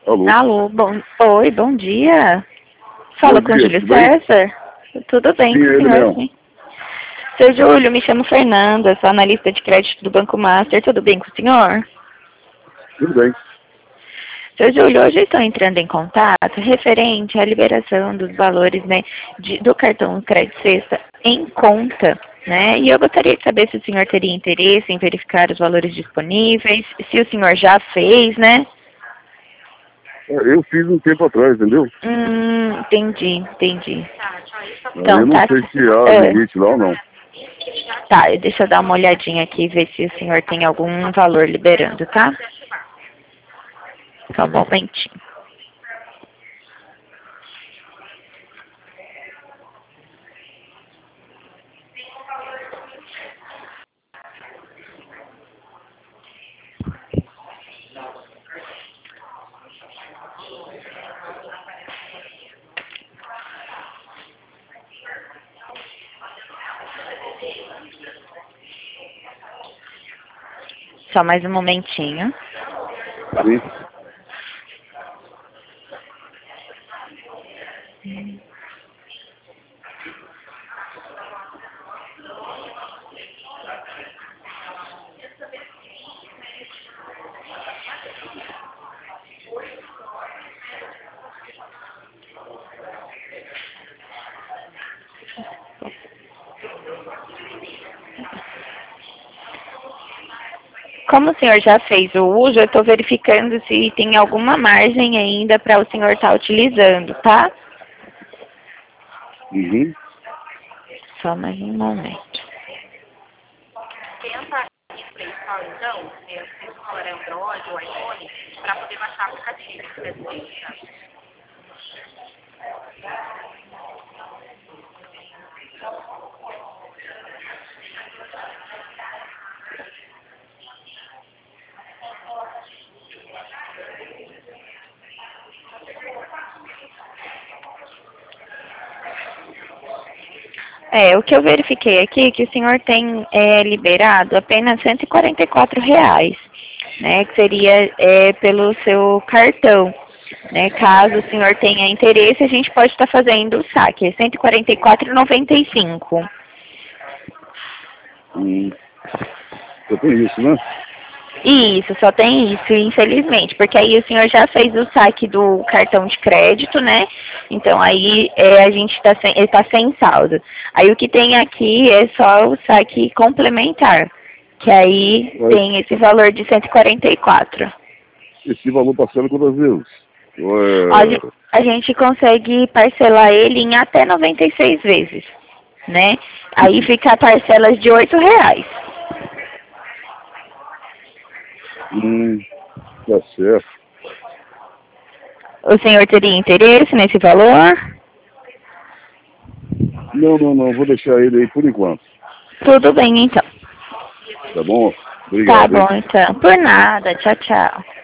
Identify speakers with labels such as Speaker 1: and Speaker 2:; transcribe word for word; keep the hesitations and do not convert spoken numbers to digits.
Speaker 1: Alô?
Speaker 2: Alô, bom, oi, bom dia. Fala
Speaker 1: Bom
Speaker 2: com o
Speaker 1: dia,
Speaker 2: Júlio
Speaker 1: tudo bem?
Speaker 2: César? Tudo bem
Speaker 1: Sim,
Speaker 2: com
Speaker 1: é
Speaker 2: o
Speaker 1: ele
Speaker 2: senhor,
Speaker 1: mesmo.
Speaker 2: sim. Seu Júlio, me chamo Fernanda, sou analista de crédito do Banco Master. Tudo bem com o senhor?
Speaker 1: Tudo bem.
Speaker 2: Seu Júlio, hoje eu estou entrando em contato referente à liberação dos valores, né, de- do cartão Crédito Sexta em conta, né? E eu gostaria de saber se o senhor teria interesse em verificar os valores disponíveis, se o senhor já fez, né?
Speaker 1: É, Eu fiz um tempo atrás, entendeu?
Speaker 2: Hum, entendi, entendi.
Speaker 1: É, Eu
Speaker 2: Então,
Speaker 1: não
Speaker 2: tá.
Speaker 1: sei se há
Speaker 2: É,
Speaker 1: limite lá ou não.
Speaker 2: tá, deixa eu dar uma olhadinha aqui e ver se o senhor tem algum valor liberando, tá? Só um momentinho. Só mais um momentinho.
Speaker 1: Sim.
Speaker 2: Como o senhor já fez o uso, eu estou verificando se tem alguma margem ainda para o senhor estar utilizando, tá?
Speaker 1: Uhum.
Speaker 2: Só mais um momento. É, o que eu verifiquei aqui é que o senhor tem é, liberado apenas cento e quarenta e quatro reais, né? Que seria é, pelo seu cartão. Né? Caso o senhor tenha interesse, a gente pode estar fazendo o saque. É cento e quarenta e quatro reais e noventa e cinco centavos.
Speaker 1: Hum. Só tem isso, né?
Speaker 2: Isso, só tem isso, infelizmente, porque aí o senhor já fez o saque do cartão de crédito, né? Então aí é, a gente está sem, ele tá sem saldo. Aí o que tem aqui é só o saque complementar, que aí
Speaker 1: Mas
Speaker 2: tem esse valor de cento e quarenta e quatro.
Speaker 1: esse valor parcela quantas vezes? Ou
Speaker 2: A gen-
Speaker 1: é...
Speaker 2: a gente consegue parcelar ele em até noventa e seis vezes, né? Aí fica parcelas de oito reais.
Speaker 1: Hum, tá certo.
Speaker 2: O senhor teria interesse nesse valor?
Speaker 1: Não, não, não. Vou deixar ele aí por enquanto.
Speaker 2: Tudo bem, então.
Speaker 1: Tá bom?
Speaker 2: Tá
Speaker 1: Obrigado,
Speaker 2: bom,
Speaker 1: hein?
Speaker 2: então. Por nada. Tchau, tchau.